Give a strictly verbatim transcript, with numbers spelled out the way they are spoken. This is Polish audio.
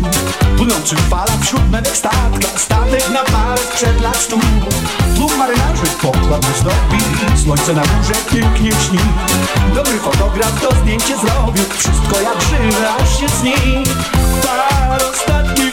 Płynący w falach wśród mewek statka, statek na parę przed lat stu. Dwóch marynarzy pokład zdobi, słońce na górze pięknie śni. Dobry fotograf to zdjęcie zrobił, wszystko jak żywe, aż się śni. Par ostatni